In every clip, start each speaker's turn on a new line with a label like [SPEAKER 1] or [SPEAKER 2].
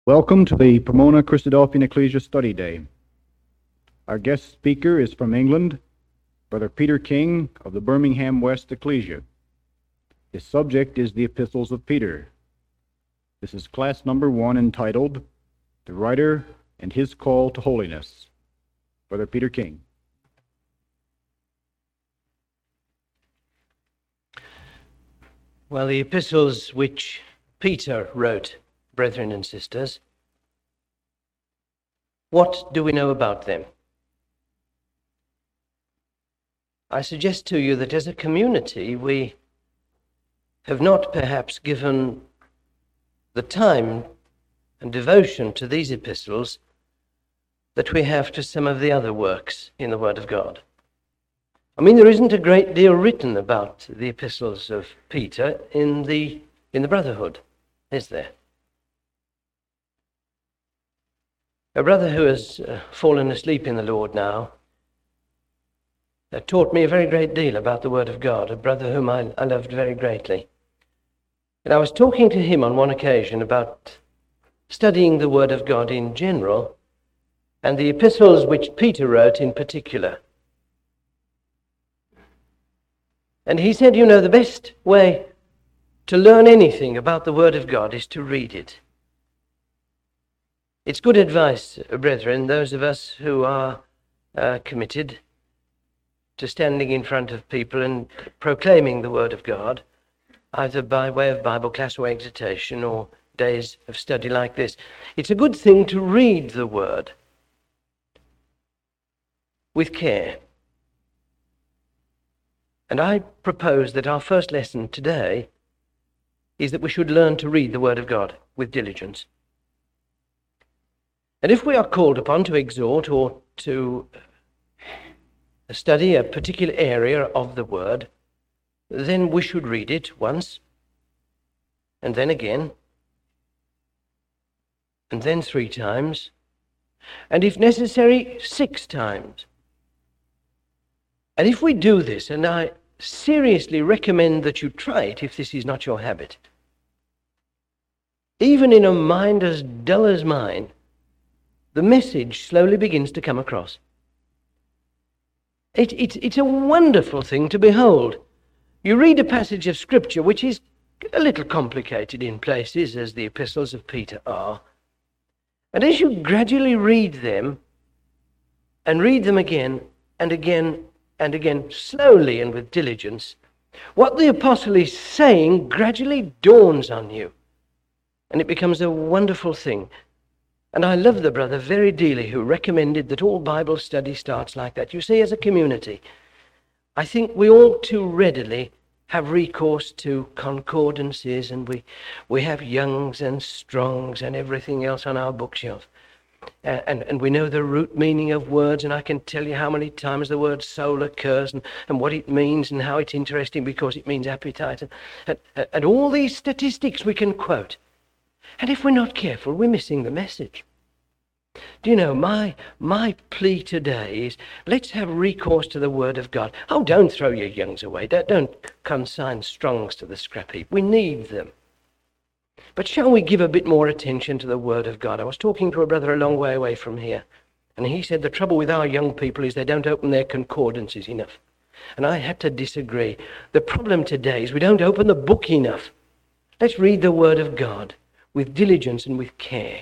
[SPEAKER 1] Welcome to the Pomona Christadelphian Ecclesia Study Day. Our guest speaker is from England, Brother Peter King of the Birmingham West Ecclesia. His subject is the Epistles of Peter. This is class number 1 entitled, The Writer and His Call to Holiness. Brother Peter King.
[SPEAKER 2] Well, the epistles which Peter wrote, brethren and sisters, what do we know about them? I suggest to you that as a community we have not perhaps given the time and devotion to these epistles that we have to some of the other works in the Word of God. I mean, there isn't a great deal written about the epistles of Peter in the Brotherhood, is there? A brother who has fallen asleep in the Lord now taught me a very great deal about the Word of God, a brother whom I loved very greatly. And I was talking to him on one occasion about studying the Word of God in general and the epistles which Peter wrote in particular. And he said, you know, the best way to learn anything about the Word of God is to read it. It's good advice, brethren, those of us who are committed to standing in front of people and proclaiming the Word of God, either by way of Bible class or exhortation or days of study like this. It's a good thing to read the Word with care. And I propose that our first lesson today is that we should learn to read the Word of God with diligence. And if we are called upon to exhort or to study a particular area of the Word, then we should read it once, and then again, and then 3 times, and if necessary, 6 times. And if we do this, and I seriously recommend that you try it if this is not your habit, even in a mind as dull as mine, the message slowly begins to come across. It's a wonderful thing to behold. You read a passage of Scripture which is a little complicated in places, as the epistles of Peter are. And as you gradually read them, and read them again and again and again, slowly and with diligence, what the apostle is saying gradually dawns on you. And it becomes a wonderful thing. And I love the brother very dearly who recommended that all Bible study starts like that. You see, as a community, I think we all too readily have recourse to concordances, and we have Young's and Strong's and everything else on our bookshelf. And we know the root meaning of words, and I can tell you how many times the word soul occurs and what it means and how it's interesting because it means appetite. And all these statistics we can quote. And if we're not careful, we're missing the message. Do you know, my plea today is, let's have recourse to the Word of God. Oh, don't throw your Youngs away. Don't consign Strongs to the scrap heap. We need them. But shall we give a bit more attention to the Word of God? I was talking to a brother a long way away from here, and he said the trouble with our young people is they don't open their concordances enough. And I had to disagree. The problem today is we don't open the book enough. Let's read the Word of God with diligence and with care.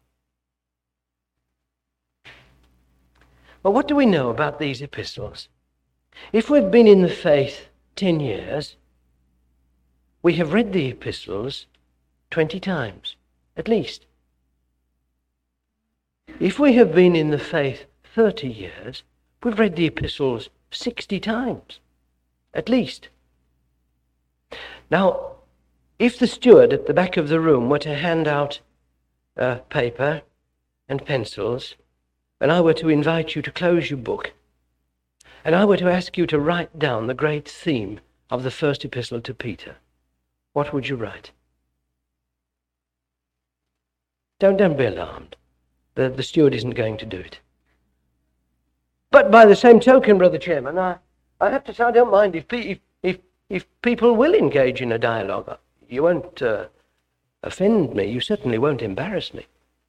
[SPEAKER 2] Well, what do we know about these epistles? If we've been in the faith 10 years, we have read the epistles 20 times, at least. If we have been in the faith 30 years, we've read the epistles 60 times, at least. Now, if the steward at the back of the room were to hand out paper and pencils, and I were to invite you to close your book, and I were to ask you to write down the great theme of the first epistle to Peter, what would you write? Don't be alarmed. The steward isn't going to do it. But by the same token, Brother Chairman, I have to say I don't mind if people will engage in a dialogue. You won't offend me. You certainly won't embarrass me.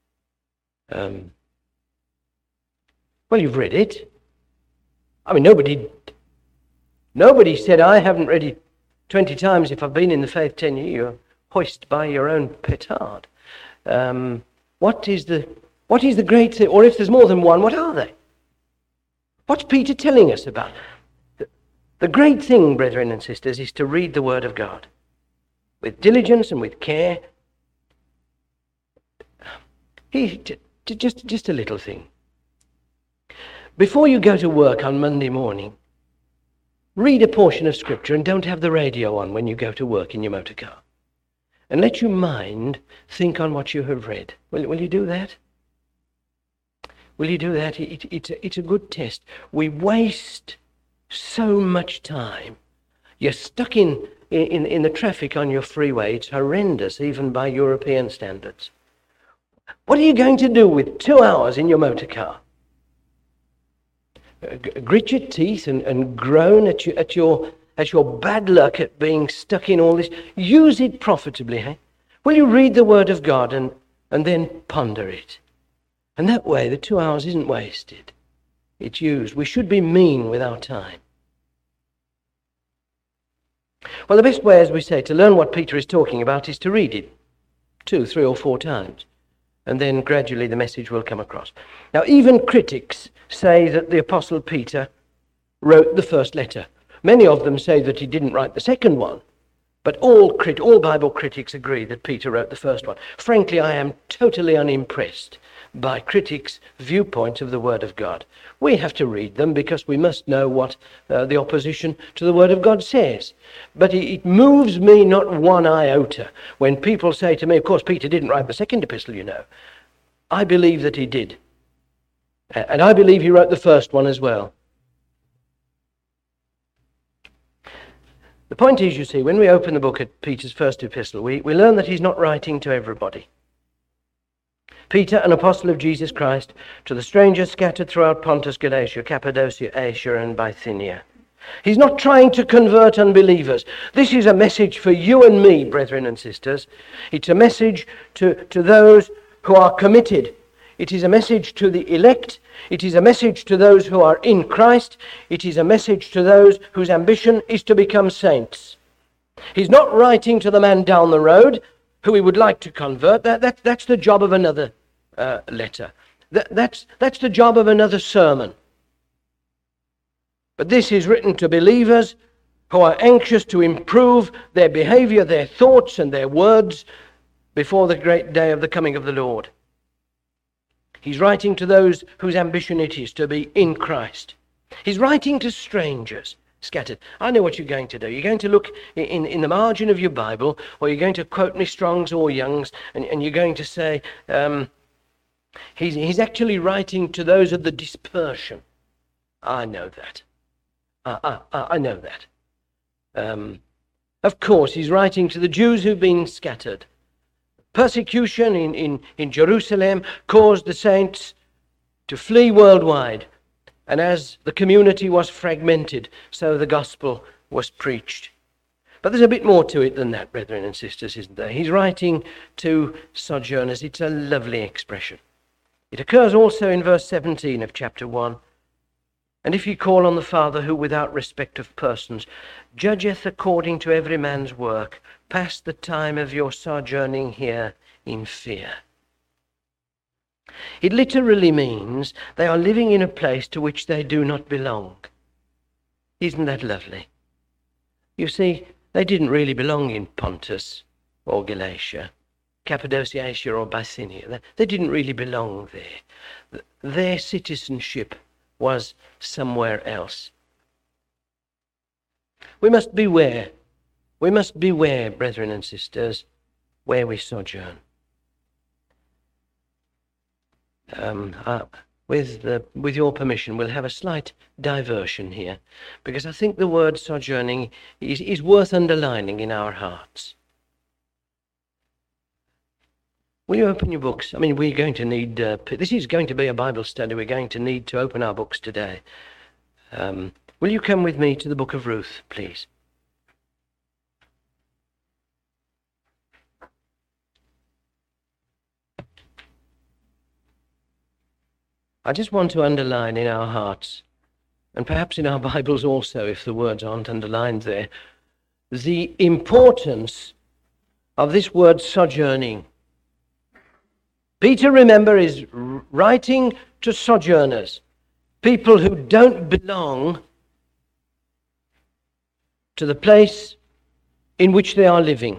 [SPEAKER 2] Well, you've read it. I mean, nobody said, I haven't read it 20 times if I've been in the faith 10 years. You're hoist by your own petard. What is the great thing? Or if there's more than one, what are they? What's Peter telling us about? The great thing, brethren and sisters, is to read the Word of God with diligence and with care. Just a little thing. Before you go to work on Monday morning, read a portion of Scripture and don't have the radio on when you go to work in your motor car. And let your mind think on what you have read. Will you do that? Will you do that? It's a good test. We waste so much time. You're stuck in the traffic on your freeway. It's horrendous, even by European standards. What are you going to do with 2 hours in your motor car? Grit your teeth and groan at your bad luck at being stuck in all this. Use it profitably. Eh? Will you read the Word of God and then ponder it? And that way the 2 hours isn't wasted. It's used. We should be mean with our time. Well, the best way, as we say, to learn what Peter is talking about is to read it 2, 3, or 4 times. And then gradually the message will come across. Now, even critics say that the Apostle Peter wrote the first letter. Many of them say that he didn't write the second one. But all Bible critics agree that Peter wrote the first one. Frankly, I am totally unimpressed by critics' viewpoint of the Word of God. We have to read them because we must know what the opposition to the Word of God says. But it moves me not one iota when people say to me, of course, Peter didn't write the second epistle, you know. I believe that he did. And I believe he wrote the first one as well. The point is, you see, when we open the book at Peter's first epistle, we learn that he's not writing to everybody. Peter, an apostle of Jesus Christ, to the strangers scattered throughout Pontus, Galatia, Cappadocia, Asia, and Bithynia. He's not trying to convert unbelievers. This is a message for you and me, brethren and sisters. It's a message to those who are committed. It is a message to the elect. It is a message to those who are in Christ. It is a message to those whose ambition is to become saints. He's not writing to the man down the road who he would like to convert. That's the job of another letter. That's the job of another sermon. But this is written to believers who are anxious to improve their behavior, their thoughts, and their words before the great day of the coming of the Lord. He's writing to those whose ambition it is to be in Christ. He's writing to strangers scattered. I know what you're going to do. You're going to look in the margin of your Bible, or you're going to quote me Strong's or Young's, and you're going to say, he's actually writing to those of the dispersion. I know that. I know that. Of course, he's writing to the Jews who've been scattered. Persecution in Jerusalem caused the saints to flee worldwide. And as the community was fragmented, so the gospel was preached. But there's a bit more to it than that, brethren and sisters, isn't there? He's writing to sojourners. It's a lovely expression. It occurs also in verse 17 of chapter 1. And if ye call on the Father, who without respect of persons judgeth according to every man's work, pass the time of your sojourning here in fear. It literally means they are living in a place to which they do not belong. Isn't that lovely? You see, they didn't really belong in Pontus or Galatia, Cappadocia, Asia, or Bithynia. They didn't really belong there. Their citizenship was somewhere else. We must beware. We must beware, brethren and sisters, where we sojourn. With your permission, we'll have a slight diversion here, because I think the word sojourning is worth underlining in our hearts. Will you open your books? I mean, we're going to need, this is going to be a Bible study. We're going to need to open our books today. Will you come with me to the book of Ruth, please? I just want to underline in our hearts, and perhaps in our Bibles also, if the words aren't underlined there, the importance of this word sojourning. Peter, remember, is writing to sojourners, people who don't belong to the place in which they are living.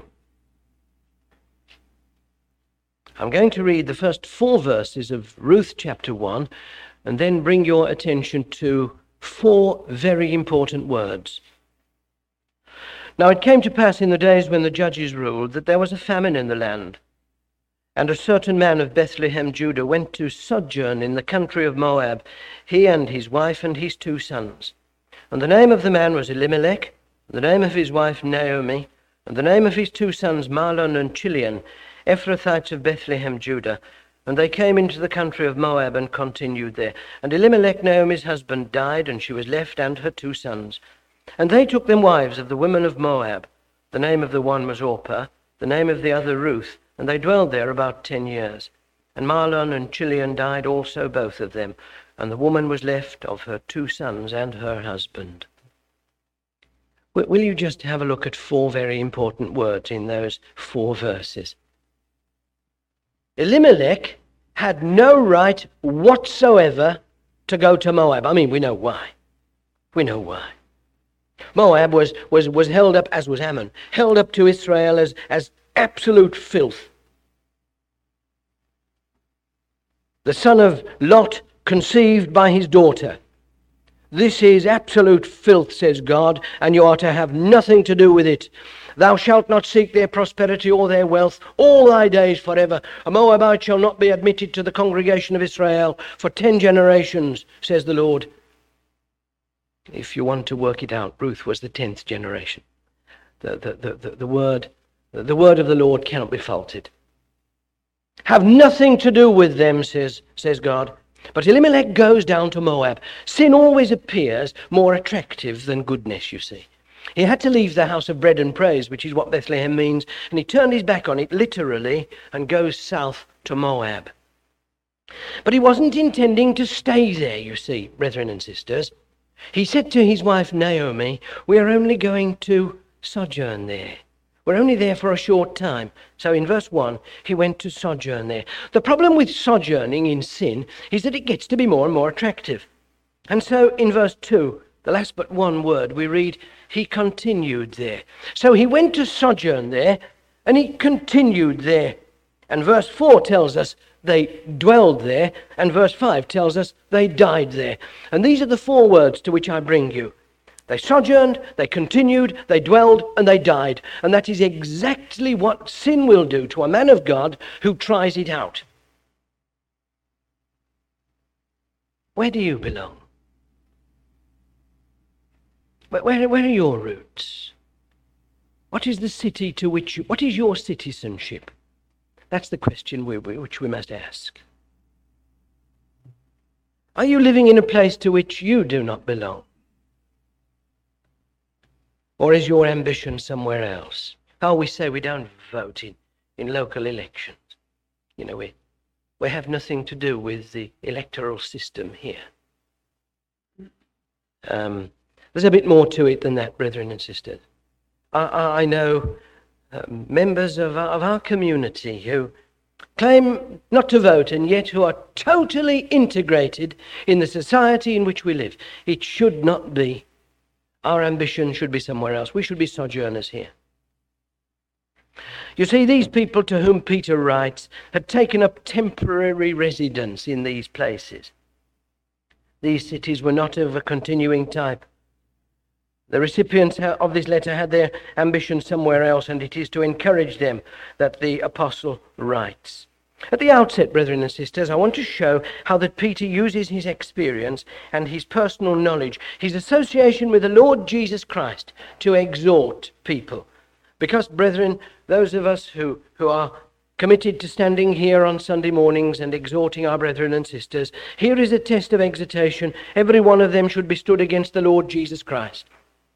[SPEAKER 2] I'm going to read the first 4 verses of Ruth chapter 1 and then bring your attention to 4 very important words. Now it came to pass in the days when the judges ruled that there was a famine in the land. And a certain man of Bethlehem, Judah, went to sojourn in the country of Moab, he and his wife and his 2 sons. And the name of the man was Elimelech, the name of his wife Naomi, and the name of his 2 sons Mahlon and Chilion, Ephrathites of Bethlehem, Judah. And they came into the country of Moab and continued there. And Elimelech, Naomi's husband, died, and she was left and her 2 sons. And they took them wives of the women of Moab. The name of the one was Orpah, the name of the other Ruth, and they dwelled there about 10 years. And Mahlon and Chilion died also, both of them, and the woman was left of her 2 sons and her husband. Will you just have a look at 4 very important words in those 4 verses? Elimelech had no right whatsoever to go to Moab. I mean, we know why. We know why. Moab was held up, as was Ammon, held up to Israel as absolute filth. The son of Lot conceived by his daughter. This is absolute filth, says God, and you are to have nothing to do with it. Thou shalt not seek their prosperity or their wealth all thy days forever. A Moabite shall not be admitted to the congregation of Israel for 10 generations, says the Lord. If you want to work it out, Ruth was the 10th generation. The word of the Lord cannot be faulted. Have nothing to do with them, says God. But Elimelech goes down to Moab. Sin always appears more attractive than goodness, you see. He had to leave the house of bread and praise, which is what Bethlehem means, and he turned his back on it literally and goes south to Moab. But he wasn't intending to stay there, you see, brethren and sisters. He said to his wife Naomi, we are only going to sojourn there. We're only there for a short time. So in verse 1, he went to sojourn there. The problem with sojourning in sin is that it gets to be more and more attractive. And so in verse 2, the last but one word, we read, he continued there. So he went to sojourn there, and he continued there. And verse 4 tells us they dwelled there, and verse 5 tells us they died there. And these are the 4 words to which I bring you. They sojourned, they continued, they dwelled, and they died. And that is exactly what sin will do to a man of God who tries it out. Where do you belong? Where are your roots? What is the city to which what is your citizenship? That's the question which we must ask. Are you living in a place to which you do not belong? Or is your ambition somewhere else? Oh, we say we don't vote in local elections. You know, we have nothing to do with the electoral system here. There's a bit more to it than that, brethren and sisters. I know members of our community who claim not to vote and yet who are totally integrated in the society in which we live. It should not be. Our ambition should be somewhere else. We should be sojourners here. You see, these people to whom Peter writes had taken up temporary residence in these places. These cities were not of a continuing type. The recipients of this letter had their ambition somewhere else, and it is to encourage them that the apostle writes. At the outset, brethren and sisters, I want to show how that Peter uses his experience and his personal knowledge, his association with the Lord Jesus Christ, to exhort people. Because, brethren, those of us who are committed to standing here on Sunday mornings and exhorting our brethren and sisters, here is a test of exhortation. Every one of them should be stood against the Lord Jesus Christ.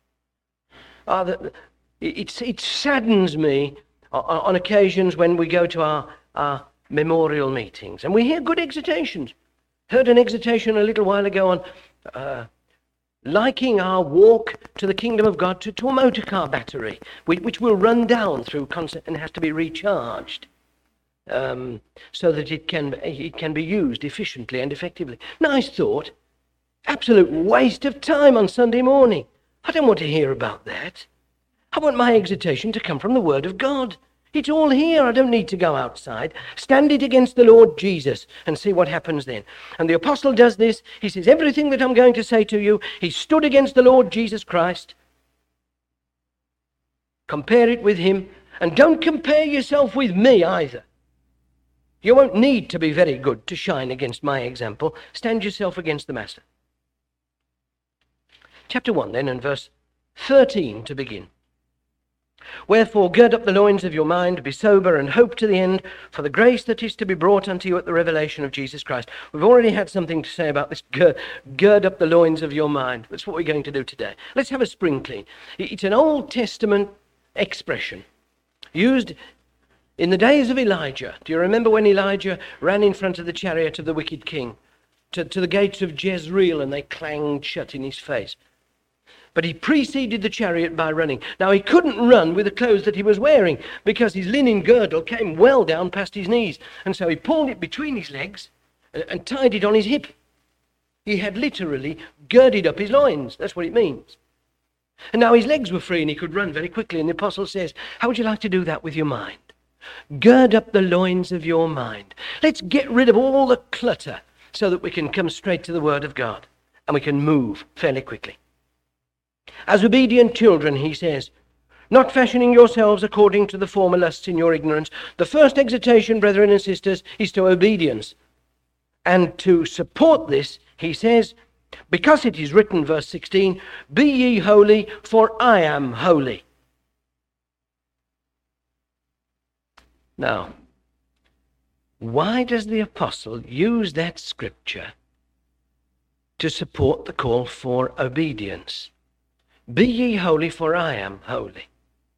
[SPEAKER 2] It saddens me on occasions when we go to our memorial meetings and we hear good exhortations. Heard an exhortation a little while ago on liking our walk to the kingdom of God to a motor car battery, which will run down through concert and has to be recharged so that it can be used efficiently and effectively. Nice thought. Absolute waste of time on Sunday morning. I don't want to hear about that. I want my exhortation to come from the Word of God. It's all here. I don't need to go outside. Stand it against the Lord Jesus and see what happens then. And the apostle does this. He says, everything that I'm going to say to you, he stood against the Lord Jesus Christ. Compare it with him. And don't compare yourself with me either. You won't need to be very good to shine against my example. Stand yourself against the Master. Chapter 1 then, and verse 13 to begin. Wherefore gird up the loins of your mind, be sober, and hope to the end for the grace that is to be brought unto you at the revelation of Jesus Christ. We've already had something to say about this, gird up the loins of your mind. That's what we're going to do today. Let's have a spring clean. It's an Old Testament expression used in the days of Elijah. Do you remember when Elijah ran in front of the chariot of the wicked king to the gates of Jezreel, and they clanged shut in his face? But he preceded the chariot by running. Now, he couldn't run with the clothes that he was wearing because his linen girdle came well down past his knees. And so he pulled it between his legs and tied it on his hip. He had literally girded up his loins. That's what it means. And now his legs were free and he could run very quickly. And the apostle says, how would you like to do that with your mind? Gird up the loins of your mind. Let's get rid of all the clutter so that we can come straight to the Word of God and we can move fairly quickly. As obedient children, he says, not fashioning yourselves according to the former lusts in your ignorance. The first exhortation, brethren and sisters, is to obedience. And to support this, he says, because it is written, verse 16, be ye holy, for I am holy. Now, why does the apostle use that scripture to support the call for obedience? Be ye holy, for I am holy.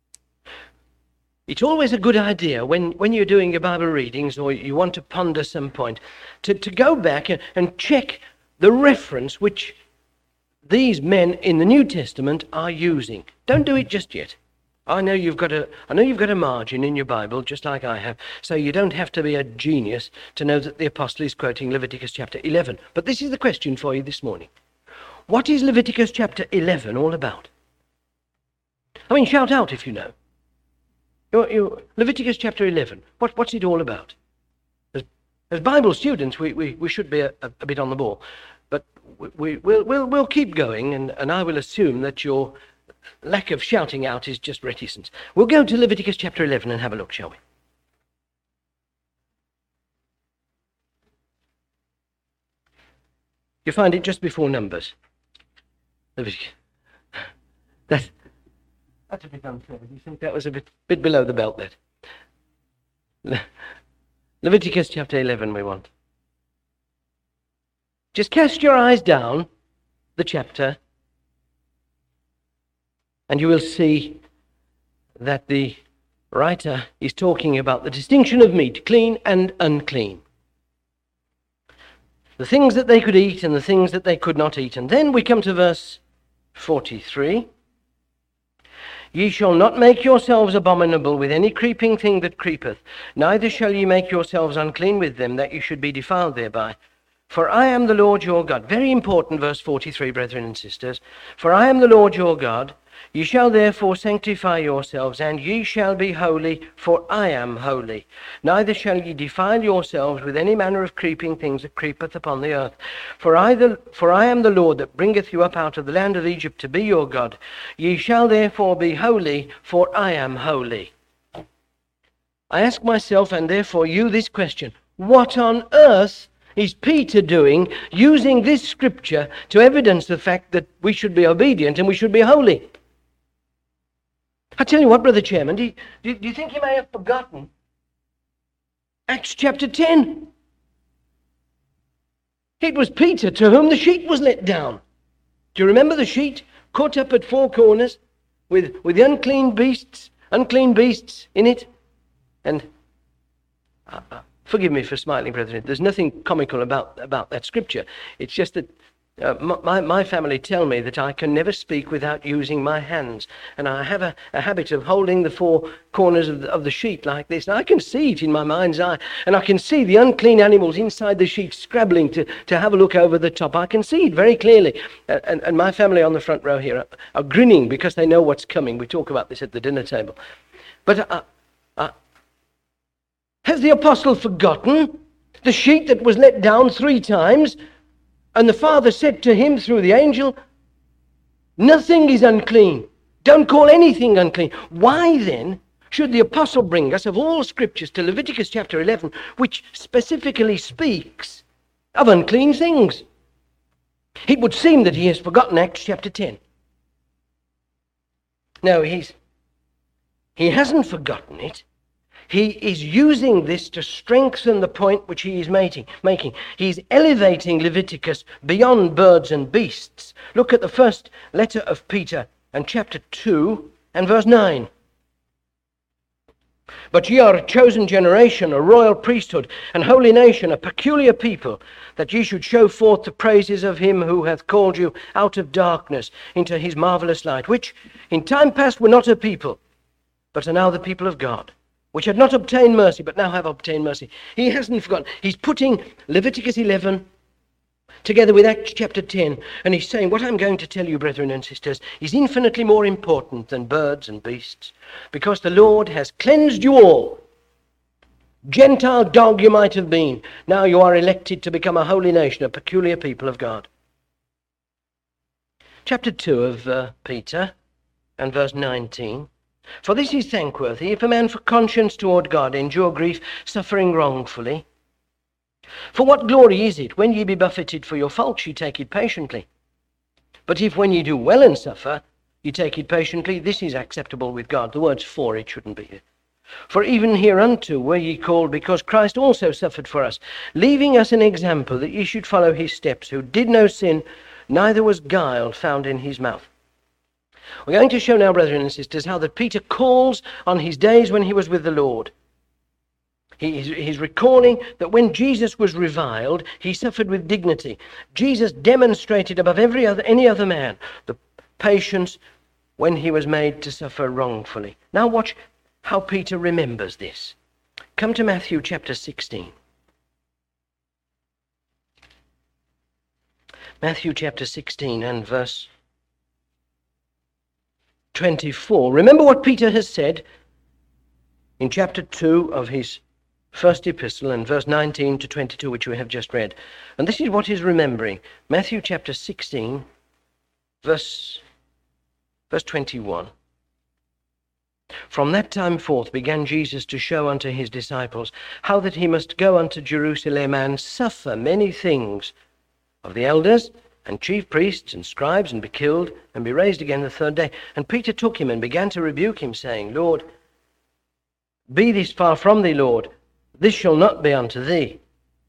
[SPEAKER 2] It's always a good idea when you're doing your Bible readings or you want to ponder some point to go back and check the reference which these men in the New Testament are using. Don't do it just yet. I know you've got a margin in your Bible, just like I have, so you don't have to be a genius to know that the apostle is quoting Leviticus chapter 11. But this is the question for you this morning. What is Leviticus chapter 11 all about? I mean, shout out if you know. Leviticus chapter 11, what's it all about? As Bible students, we should be a bit on the ball. But we'll keep going, and I will assume that your lack of shouting out is just reticence. We'll go to Leviticus chapter 11 and have a look, shall we? You find it just before Numbers. That's a bit unfair. Do you think that was a bit below the belt there? Leviticus chapter 11 we want. Just cast your eyes down the chapter and you will see that the writer is talking about the distinction of meat, clean and unclean. The things that they could eat and the things that they could not eat. And then we come to verse 43. Ye shall not make yourselves abominable with any creeping thing that creepeth, neither shall ye make yourselves unclean with them, that ye should be defiled thereby. For I am the Lord your God. Very important, verse 43, brethren and sisters. For I am the Lord your God. Ye shall therefore sanctify yourselves, and ye shall be holy, for I am holy. Neither shall ye defile yourselves with any manner of creeping things that creepeth upon the earth. For I am the Lord that bringeth you up out of the land of Egypt to be your God. Ye shall therefore be holy, for I am holy. I ask myself, and therefore you, this question. What on earth is Peter doing, using this scripture to evidence the fact that we should be obedient and we should be holy? I tell you what, Brother Chairman, do you think he may have forgotten Acts chapter 10? It was Peter to whom the sheet was let down. Do you remember the sheet caught up at four corners with the unclean beasts in it? And Forgive me for smiling, brethren. There's nothing comical about that scripture. It's just that my family tell me that I can never speak without using my hands. And I have a habit of holding the four corners of the sheet like this. And I can see it in my mind's eye. And I can see the unclean animals inside the sheet scrabbling to have a look over the top. I can see it very clearly. And my family on the front row here are grinning because they know what's coming. We talk about this at the dinner table. But has the apostle forgotten the sheet that was let down 3 times? And the Father said to him through the angel, nothing is unclean. Don't call anything unclean. Why then should the apostle bring us, of all scriptures, to Leviticus chapter 11, which specifically speaks of unclean things? It would seem that he has forgotten Acts chapter 10. No, he hasn't forgotten it. He is using this to strengthen the point which he is making. He's elevating Leviticus beyond birds and beasts. Look at the first letter of Peter and chapter 2 and verse 9. But ye are a chosen generation, a royal priesthood, an holy nation, a peculiar people, that ye should show forth the praises of him who hath called you out of darkness into his marvelous light, which in time past were not a people, but are now the people of God, which had not obtained mercy, but now have obtained mercy. He hasn't forgotten. He's putting Leviticus 11 together with Acts chapter 10, and he's saying, what I'm going to tell you, brethren and sisters, is infinitely more important than birds and beasts, because the Lord has cleansed you all. Gentile dog you might have been. Now you are elected to become a holy nation, a peculiar people of God. Chapter 2 of Peter and verse 19. For this is thankworthy, if a man for conscience toward God endure grief, suffering wrongfully. For what glory is it, when ye be buffeted for your faults, ye take it patiently? But if when ye do well and suffer, ye take it patiently, this is acceptable with God. The word's for, it shouldn't be here. For even hereunto were ye called, because Christ also suffered for us, leaving us an example that ye should follow his steps, who did no sin, neither was guile found in his mouth. We're going to show now, brethren and sisters, how that Peter calls on his days when he was with the Lord. He's recalling that when Jesus was reviled, he suffered with dignity. Jesus demonstrated above any other man the patience when he was made to suffer wrongfully. Now watch how Peter remembers this. Come to Matthew chapter 16. Matthew chapter 16 and verse 24. Remember what Peter has said in chapter 2 of his first epistle and verse 19 to 22, which we have just read. And this is what he's remembering. Matthew chapter 16, verse 21. From that time forth began Jesus to show unto his disciples how that he must go unto Jerusalem and suffer many things of the elders and chief priests and scribes, and be killed, and be raised again the 3rd day. And Peter took him and began to rebuke him, saying, Lord, be this far from thee, Lord. This shall not be unto thee.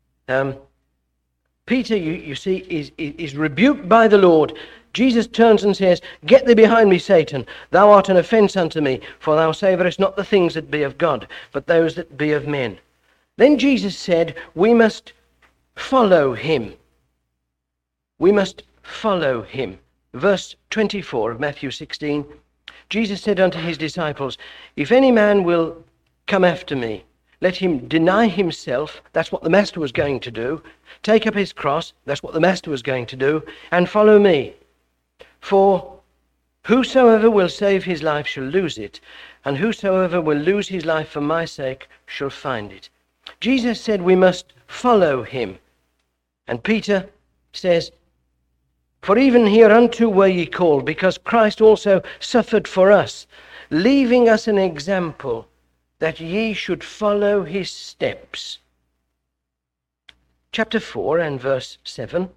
[SPEAKER 2] Peter, you see, is rebuked by the Lord. Jesus turns and says, Get thee behind me, Satan. Thou art an offence unto me, for thou savourest not the things that be of God, but those that be of men. Then Jesus said, we must follow him. We must follow him. Verse 24 of Matthew 16, Jesus said unto his disciples, If any man will come after me, let him deny himself, that's what the Master was going to do, take up his cross, that's what the Master was going to do, and follow me. For whosoever will save his life shall lose it, and whosoever will lose his life for my sake shall find it. Jesus said we must follow him. And Peter says, For even hereunto were ye called, because Christ also suffered for us, leaving us an example that ye should follow his steps. Chapter 4 and verse 7.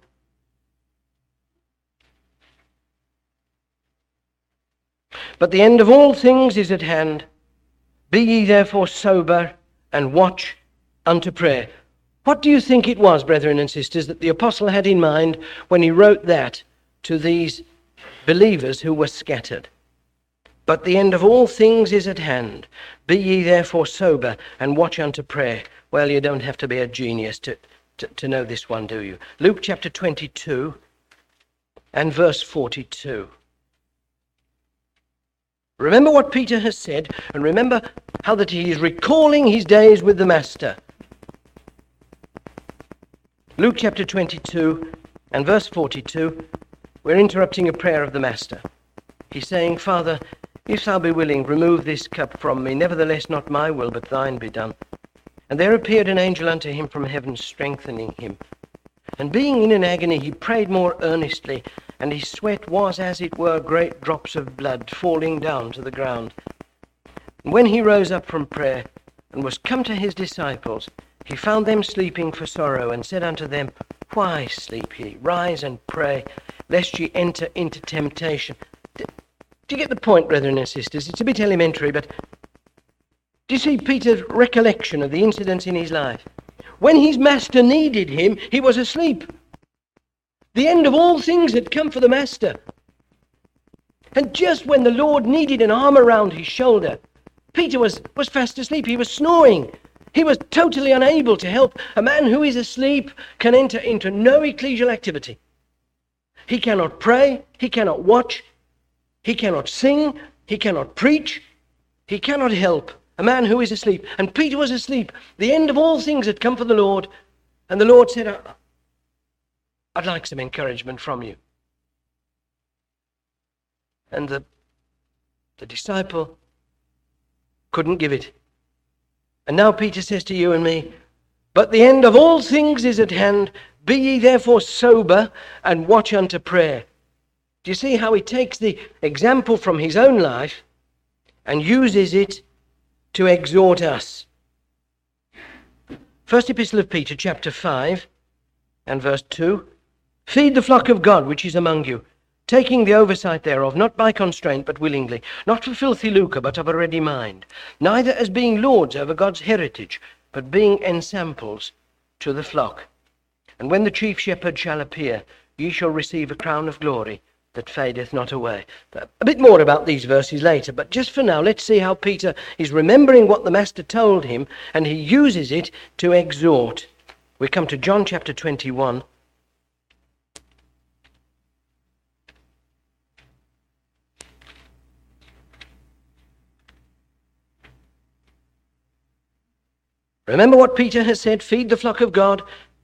[SPEAKER 2] But the end of all things is at hand. Be ye therefore sober, and watch unto prayer. What do you think it was, brethren and sisters, that the apostle had in mind when he wrote that to these believers who were scattered? But the end of all things is at hand. Be ye therefore sober, and watch unto prayer. Well, you don't have to be a genius to know this one, do you? Luke chapter 22 and verse 42. Remember what Peter has said, and remember how that he is recalling his days with the Master. Luke chapter 22 and verse 42, we're interrupting a prayer of the Master. He's saying, Father, if thou be willing, remove this cup from me. Nevertheless, not my will, but thine be done. And there appeared an angel unto him from heaven, strengthening him. And being in an agony, he prayed more earnestly, and his sweat was, as it were, great drops of blood falling down to the ground. And when he rose up from prayer, and was come to his disciples, he found them sleeping for sorrow, and said unto them, Why sleep ye? Rise and pray, lest ye enter into temptation. Do you get the point, brethren and sisters? It's a bit elementary, but do you see Peter's recollection of the incidents in his life? When his Master needed him, he was asleep. The end of all things had come for the Master. And just when the Lord needed an arm around his shoulder, Peter was fast asleep. He was snoring. He was totally unable to help. A man who is asleep can enter into no ecclesial activity. He cannot pray. He cannot watch. He cannot sing. He cannot preach. He cannot help. A man who is asleep. And Peter was asleep. The end of all things had come for the Lord. And the Lord said, I'd like some encouragement from you. And the disciple couldn't give it. And now Peter says to you and me, but the end of all things is at hand. Be ye therefore sober and watch unto prayer. Do you see how he takes the example from his own life and uses it to exhort us? First Epistle of Peter, chapter 5 and verse 2. Feed the flock of God which is among you, taking the oversight thereof, not by constraint, but willingly, not for filthy lucre, but of a ready mind, neither as being lords over God's heritage, but being ensamples to the flock. And when the chief shepherd shall appear, ye shall receive a crown of glory that fadeth not away. A bit more about these verses later, but just for now, let's see how Peter is remembering what the Master told him, and he uses it to exhort. We come to John chapter 21. Remember what Peter has said, feed the flock of God,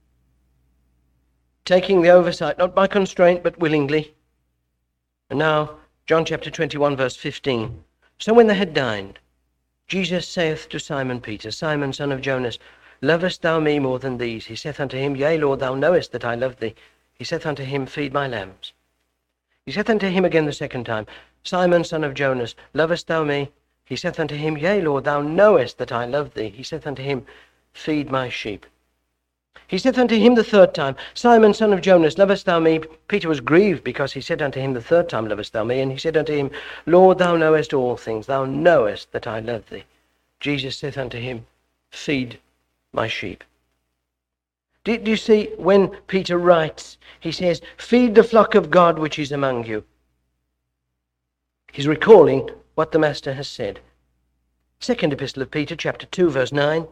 [SPEAKER 2] taking the oversight, not by constraint, but willingly. And now, John chapter 21, verse 15. So when they had dined, Jesus saith to Simon Peter, Simon, son of Jonas, lovest thou me more than these? He saith unto him, Yea, Lord, thou knowest that I love thee. He saith unto him, Feed my lambs. He saith unto him again the second time, Simon, son of Jonas, lovest thou me? He saith unto him, Yea, Lord, thou knowest that I love thee. He saith unto him, Feed my sheep. He saith unto him the third time, Simon, son of Jonas, lovest thou me? Peter was grieved because he said unto him the third time, Lovest thou me? And he said unto him, Lord, thou knowest all things. Thou knowest that I love thee. Jesus saith unto him, Feed my sheep. Do you see, when Peter writes, he says, Feed the flock of God which is among you. He's recalling what the Master has said. Second Epistle of Peter, chapter 2, verse 9.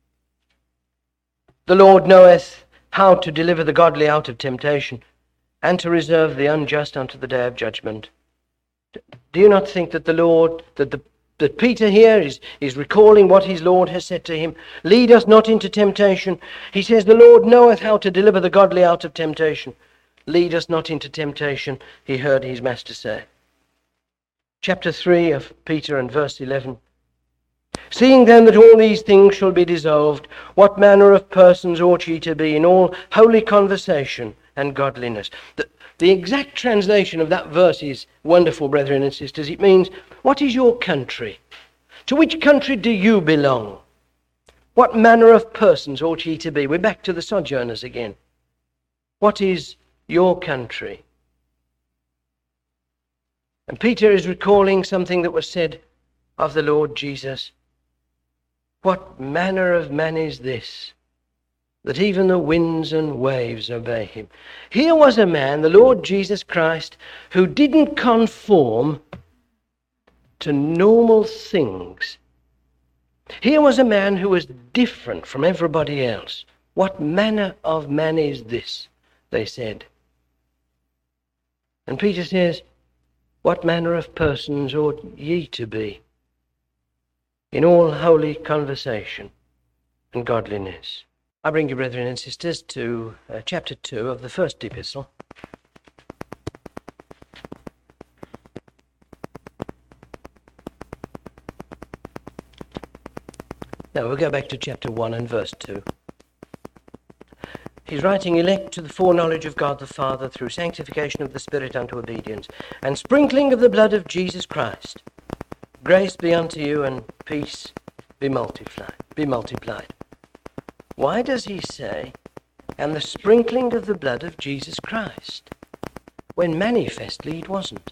[SPEAKER 2] The Lord knoweth how to deliver the godly out of temptation, and to reserve the unjust unto the day of judgment. Do you not think that the Lord, that Peter here is recalling what his Lord has said to him? Lead us not into temptation. He says, the Lord knoweth how to deliver the godly out of temptation. Lead us not into temptation, he heard his Master say. Chapter 3 of Peter and verse 11. Seeing then that all these things shall be dissolved, what manner of persons ought ye to be in all holy conversation and godliness? The exact translation of that verse is wonderful, brethren and sisters. It means, what is your country? To which country do you belong? What manner of persons ought ye to be? We're back to the sojourners again. What is your country? And Peter is recalling something that was said of the Lord Jesus. What manner of man is this, that even the winds and waves obey him? Here was a man, the Lord Jesus Christ, who didn't conform to normal things. Here was a man who was different from everybody else. What manner of man is this? They said. And Peter says, what manner of persons ought ye to be in all holy conversation and godliness? I bring you, brethren and sisters, to chapter 2 of the first epistle. Now we'll go back to chapter 1 and verse 2. He's writing, elect to the foreknowledge of God the Father through sanctification of the Spirit unto obedience, and sprinkling of the blood of Jesus Christ. Grace be unto you, and peace be multiplied. Why does he say, and the sprinkling of the blood of Jesus Christ, when manifestly it wasn't?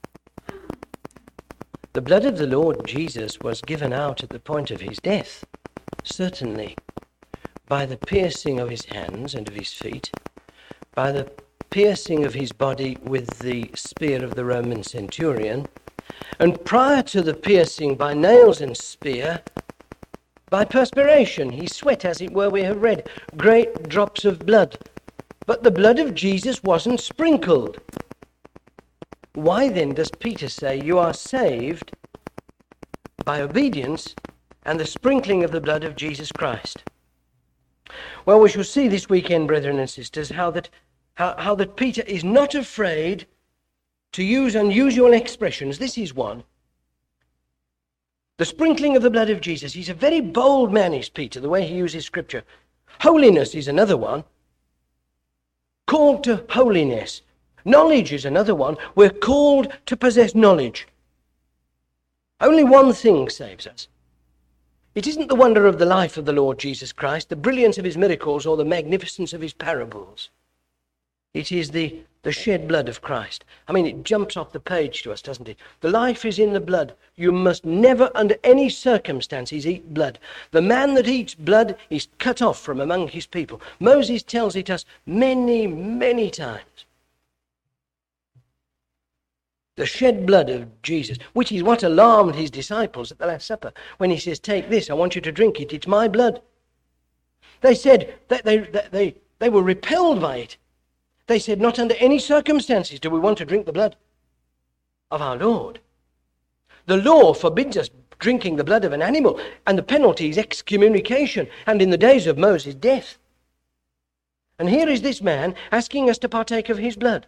[SPEAKER 2] The blood of the Lord Jesus was given out at the point of his death, certainly, by the piercing of his hands and of his feet, by the piercing of his body with the spear of the Roman centurion, and prior to the piercing by nails and spear, by perspiration. He sweat, as it were, we have read, great drops of blood. But the blood of Jesus wasn't sprinkled. Why then does Peter say you are saved by obedience and the sprinkling of the blood of Jesus Christ? Well, we shall see this weekend, brethren and sisters, how that Peter is not afraid to use unusual expressions. This is one. The sprinkling of the blood of Jesus. He's a very bold man, is Peter, the way he uses Scripture. Holiness is another one. Called to holiness. Knowledge is another one. We're called to possess knowledge. Only one thing saves us. It isn't the wonder of the life of the Lord Jesus Christ, the brilliance of his miracles, or the magnificence of his parables. It is the shed blood of Christ. I mean, it jumps off the page to us, doesn't it? The life is in the blood. You must never, under any circumstances, eat blood. The man that eats blood is cut off from among his people. Moses tells it us many, many times. The shed blood of Jesus, which is what alarmed his disciples at the Last Supper, when he says, take this, I want you to drink it, it's my blood. They said that they were repelled by it. They said, not under any circumstances do we want to drink the blood of our Lord. The law forbids us drinking the blood of an animal, and the penalty is excommunication, and in the days of Moses, death. And here is this man asking us to partake of his blood.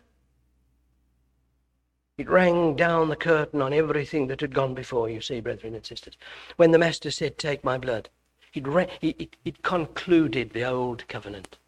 [SPEAKER 2] It rang down the curtain on everything that had gone before, you see, brethren and sisters. When the Master said, take my blood, it concluded the old covenant.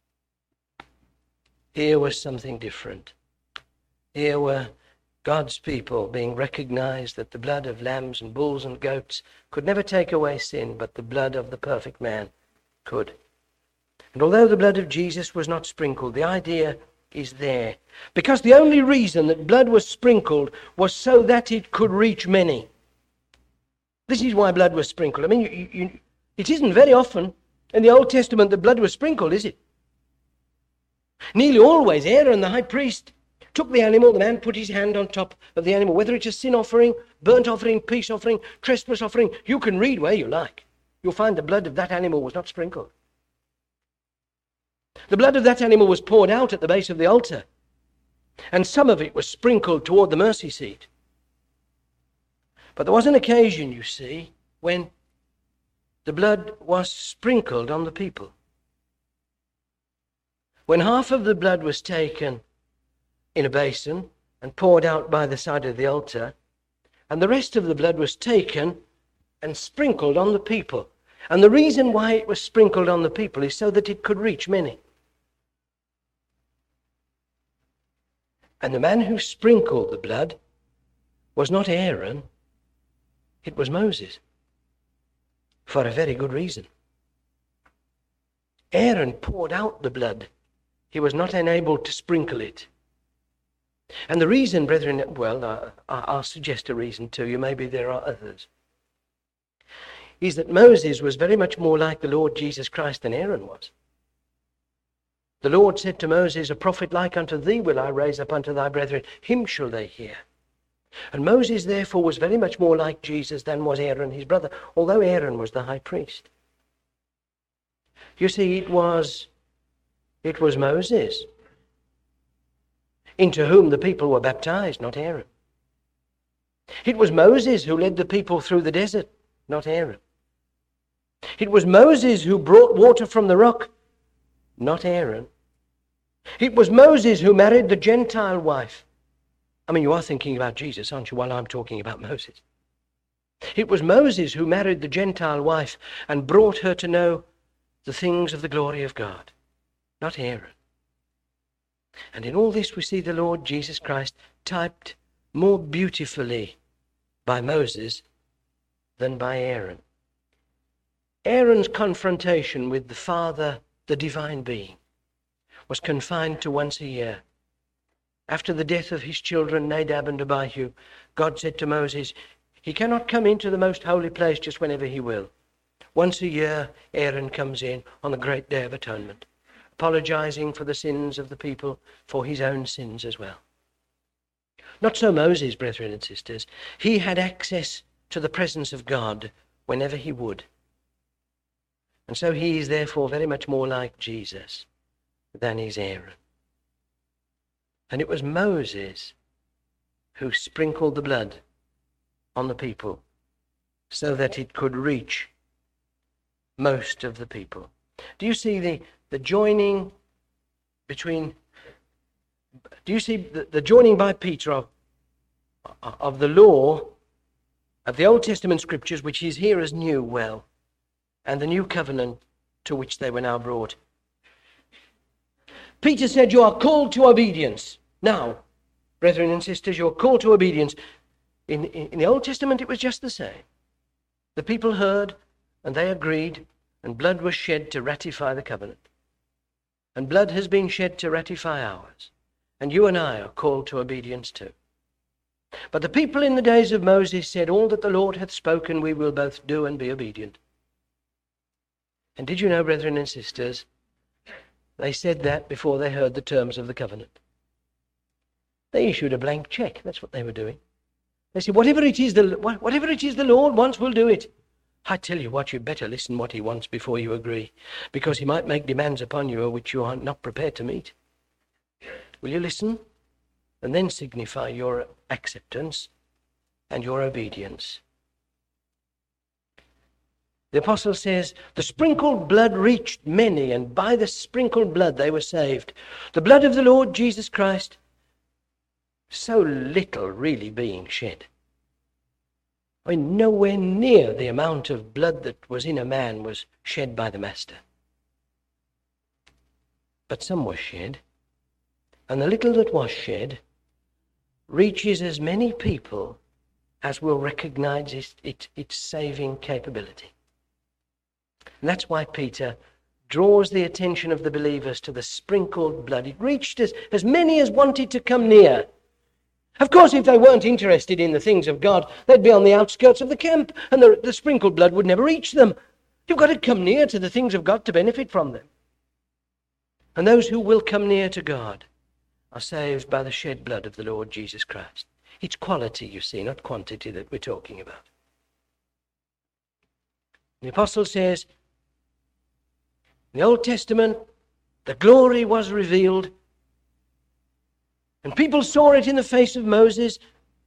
[SPEAKER 2] Here was something different. Here were God's people being recognized that the blood of lambs and bulls and goats could never take away sin, but the blood of the perfect man could. And although the blood of Jesus was not sprinkled, the idea is there. Because the only reason that blood was sprinkled was so that it could reach many. This is why blood was sprinkled. I mean, it isn't very often in the Old Testament that blood was sprinkled, is it? Nearly always, Aaron, the high priest, took the animal, the man put his hand on top of the animal, whether it's a sin offering, burnt offering, peace offering, trespass offering, you can read where you like. You'll find the blood of that animal was not sprinkled. The blood of that animal was poured out at the base of the altar, and some of it was sprinkled toward the mercy seat. But there was an occasion, you see, when the blood was sprinkled on the people. When half of the blood was taken in a basin and poured out by the side of the altar, and the rest of the blood was taken and sprinkled on the people. And the reason why it was sprinkled on the people is so that it could reach many. And the man who sprinkled the blood was not Aaron, it was Moses, for a very good reason. Aaron poured out the blood. He was not enabled to sprinkle it. And the reason, brethren, well, I'll suggest a reason to you, maybe there are others, is that Moses was very much more like the Lord Jesus Christ than Aaron was. The Lord said to Moses, a prophet like unto thee will I raise up unto thy brethren, him shall they hear. And Moses, therefore, was very much more like Jesus than was Aaron, his brother, although Aaron was the high priest. You see, it was Moses into whom the people were baptized, not Aaron. It was Moses who led the people through the desert, not Aaron. It was Moses who brought water from the rock, not Aaron. It was Moses who married the Gentile wife. I mean, you are thinking about Jesus, aren't you, while I'm talking about Moses? It was Moses who married the Gentile wife and brought her to know the things of the glory of God, not Aaron. And in all this we see the Lord Jesus Christ typed more beautifully by Moses than by Aaron. Aaron's confrontation with the Father, the divine being, was confined to once a year. After the death of his children, Nadab and Abihu, God said to Moses, he cannot come into the most holy place just whenever he will. Once a year, Aaron comes in on the great day of atonement, apologizing for the sins of the people, for his own sins as well. Not so Moses, brethren and sisters. He had access to the presence of God whenever he would. And so he is therefore very much more like Jesus than is Aaron. And it was Moses who sprinkled the blood on the people so that it could reach most of the people. Do you see the joining between, do you see the joining by Peter of the law of the Old Testament scriptures, which is here as new, well, and the new covenant to which they were now brought? Peter said, you are called to obedience. Now, brethren and sisters, you're called to obedience. In the Old Testament, it was just the same. The people heard, and they agreed, and blood was shed to ratify the covenant. And blood has been shed to ratify ours. And you and I are called to obedience too. But the people in the days of Moses said, all that the Lord hath spoken we will both do and be obedient. And did you know, brethren and sisters, they said that before they heard the terms of the covenant. They issued a blank check. That's what they were doing. They said, whatever it is the Lord wants, we'll do it. I tell you what, you better listen what he wants before you agree, because he might make demands upon you which you are not prepared to meet. Will you listen? And then signify your acceptance and your obedience. The apostle says, the sprinkled blood reached many, and by the sprinkled blood they were saved. The blood of the Lord Jesus Christ, so little really being shed. I mean, nowhere near the amount of blood that was in a man was shed by the Master. But some was shed, and the little that was shed reaches as many people as will recognize its saving capability. And that's why Peter draws the attention of the believers to the sprinkled blood. It reached as many as wanted to come near. Of course, if they weren't interested in the things of God, they'd be on the outskirts of the camp, and the sprinkled blood would never reach them. You've got to come near to the things of God to benefit from them. And those who will come near to God are saved by the shed blood of the Lord Jesus Christ. It's quality, you see, not quantity that we're talking about. The apostle says, in the Old Testament, the glory was revealed, and people saw it in the face of Moses.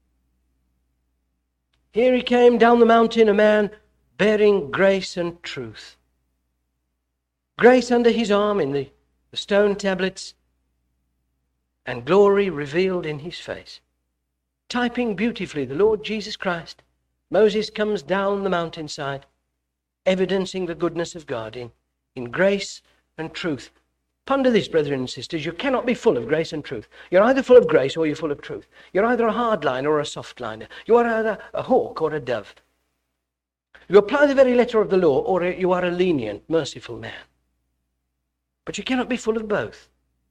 [SPEAKER 2] Here he came down the mountain, a man bearing grace and truth. Grace under his arm in the stone tablets, and glory revealed in his face. Typing beautifully the Lord Jesus Christ, Moses comes down the mountainside, evidencing the goodness of God in grace and truth. Ponder this, brethren and sisters. You cannot be full of grace and truth. You're either full of grace or you're full of truth. You're either a hard liner or a soft liner. You are either a hawk or a dove. You apply the very letter of the law, or you are a lenient, merciful man. But you cannot be full of both,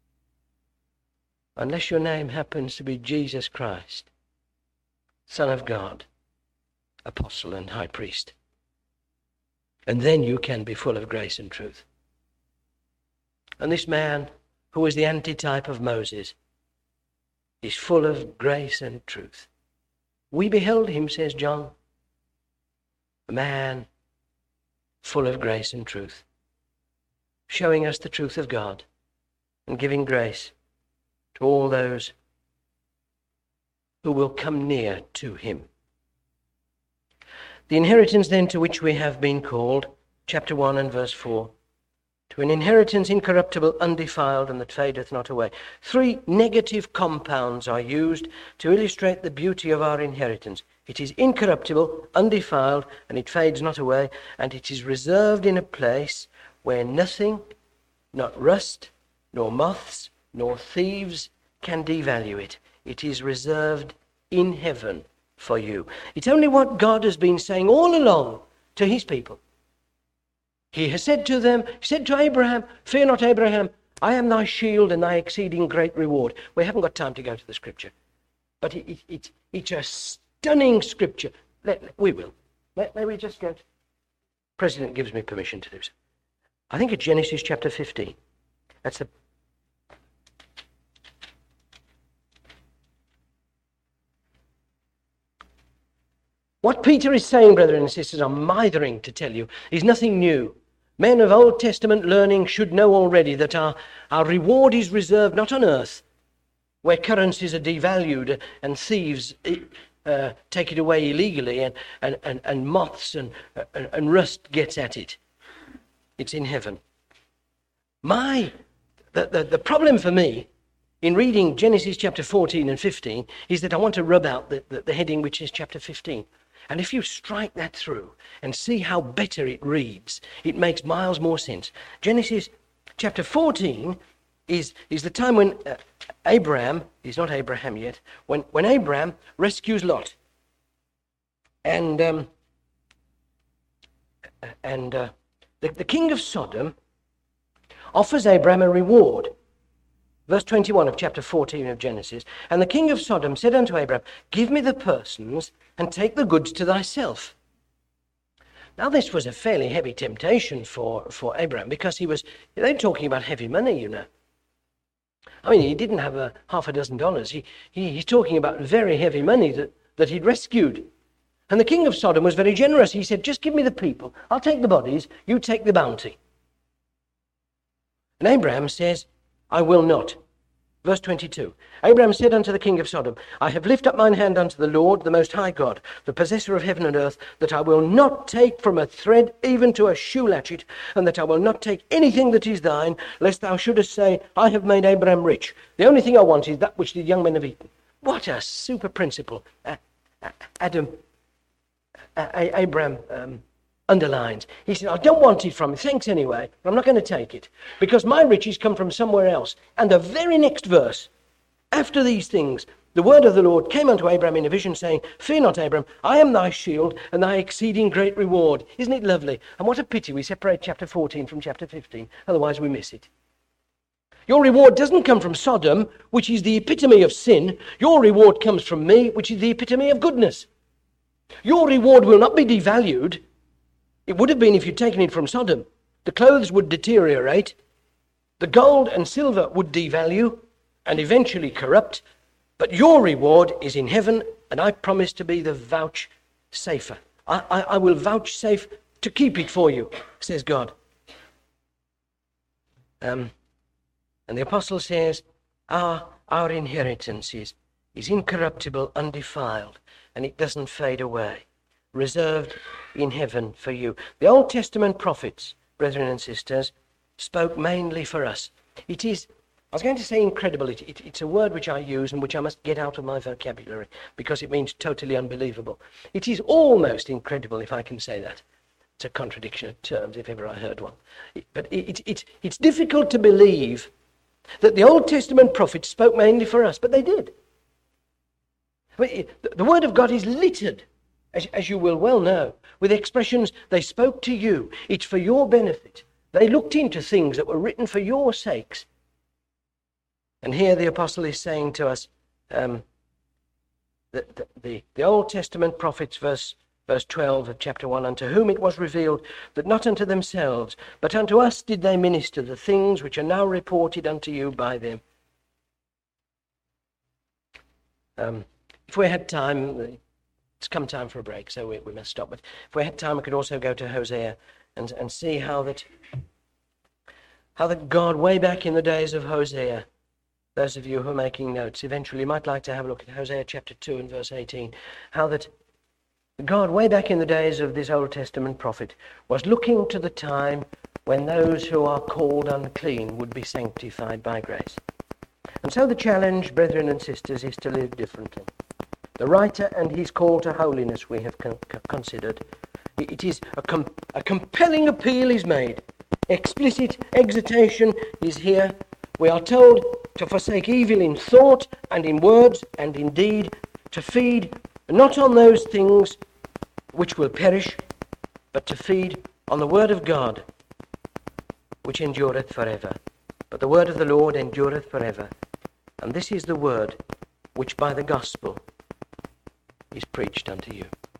[SPEAKER 2] unless your name happens to be Jesus Christ, Son of God, Apostle and High Priest. And then you can be full of grace and truth. And this man, who is the antitype of Moses, is full of grace and truth. We beheld him, says John, a man full of grace and truth, showing us the truth of God and giving grace to all those who will come near to him. The inheritance then to which we have been called, chapter 1 and verse 4, to an inheritance incorruptible, undefiled, and that fadeth not away. 3 negative compounds are used to illustrate the beauty of our inheritance. It is incorruptible, undefiled, and it fades not away, and it is reserved in a place where nothing, not rust, nor moths, nor thieves can devalue it. It is reserved in heaven for you. It's only what God has been saying all along to his people. He has said to them, he said to Abraham, fear not, Abraham, I am thy shield and thy exceeding great reward. We haven't got time to go to the scripture, but it's a stunning scripture. We will. May we just go? President gives me permission to do so. I think it's Genesis chapter 15. That's the... What Peter is saying, brethren and sisters, I'm mithering to tell you, is nothing new. Men of Old Testament learning should know already that our reward is reserved not on earth, where currencies are devalued and thieves take it away illegally and moths and rust gets at it. It's in heaven. The problem for me in reading Genesis chapter 14 and 15 is that I want to rub out the heading which is chapter 15. And if you strike that through and see how better it reads, it makes miles more sense. Genesis chapter 14 is the time when Abraham, he's not Abraham yet, when Abraham rescues Lot. And the king of Sodom offers Abraham a reward. Verse 21 of chapter 14 of Genesis. And the king of Sodom said unto Abraham, give me the persons and take the goods to thyself. Now this was a fairly heavy temptation for Abraham, because they're talking about heavy money, you know. I mean, he didn't have half a dozen dollars. He's talking about very heavy money that he'd rescued. And the king of Sodom was very generous. He said, just give me the people. I'll take the bodies. You take the bounty. And Abraham says, I will not. Verse 22. Abraham said unto the king of Sodom, I have lifted up mine hand unto the Lord, the most high God, the possessor of heaven and earth, that I will not take from a thread even to a shoe latchet, and that I will not take anything that is thine, lest thou shouldest say, I have made Abraham rich. The only thing I want is that which the young men have eaten. What a super principle Abraham underlines. He said, I don't want it from you. Thanks anyway, but I'm not going to take it, because my riches come from somewhere else. And the very next verse, after these things, the word of the Lord came unto Abraham in a vision, saying, fear not, Abraham, I am thy shield and thy exceeding great reward. Isn't it lovely? And what a pity we separate chapter 14 from chapter 15. Otherwise we miss it. Your reward doesn't come from Sodom, which is the epitome of sin. Your reward comes from me, which is the epitome of goodness. Your reward will not be devalued. It would have been if you'd taken it from Sodom. The clothes would deteriorate. The gold and silver would devalue and eventually corrupt. But your reward is in heaven, and I promise to be the vouchsafer. I will vouchsafe to keep it for you, says God. And the apostle says, our inheritance is incorruptible, undefiled, and it doesn't fade away. Reserved in heaven for you. The Old Testament prophets, brethren and sisters, spoke mainly for us. It is, I was going to say incredible, it's a word which I use and which I must get out of my vocabulary because it means totally unbelievable. It is almost incredible, if I can say that. It's a contradiction of terms, if ever I heard one. But it's difficult to believe that the Old Testament prophets spoke mainly for us, but they did. I mean, the Word of God is littered, as you will well know, with expressions, they spoke to you. It's for your benefit. They looked into things that were written for your sakes. And here the apostle is saying to us, the Old Testament prophets, verse 12 of chapter 1, unto whom it was revealed that not unto themselves, but unto us did they minister the things which are now reported unto you by them. If we had time, It's come time for a break, so we must stop. But if we had time, we could also go to Hosea and see how that God, way back in the days of Hosea, those of you who are making notes, eventually might like to have a look at Hosea chapter 2 and verse 18, how that God, way back in the days of this Old Testament prophet, was looking to the time when those who are called unclean would be sanctified by grace. And so the challenge, brethren and sisters, is to live differently. The writer and his call to holiness we have considered. It is a compelling appeal is made. Explicit exhortation is here. We are told to forsake evil in thought and in words and in deed, to feed not on those things which will perish, but to feed on the word of God, which endureth forever. But the word of the Lord endureth forever. And this is the word which by the gospel is preached unto you.